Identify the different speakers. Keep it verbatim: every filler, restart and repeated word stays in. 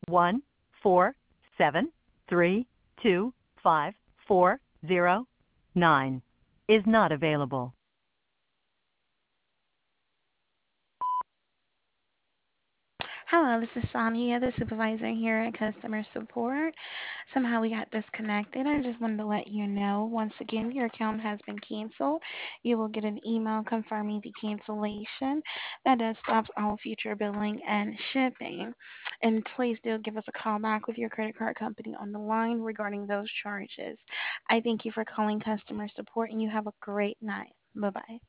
Speaker 1: one four seven three two five four zero nine is not available.
Speaker 2: Hello, this is Sonia, the supervisor here at customer support. Somehow we got disconnected. I just wanted to let you know once again your account has been canceled. You will get an email confirming the cancellation. That does stop all future billing and shipping. And please do give us a call back with your credit card company on the line regarding those charges. I thank you for calling customer support and you have a great night. Bye bye.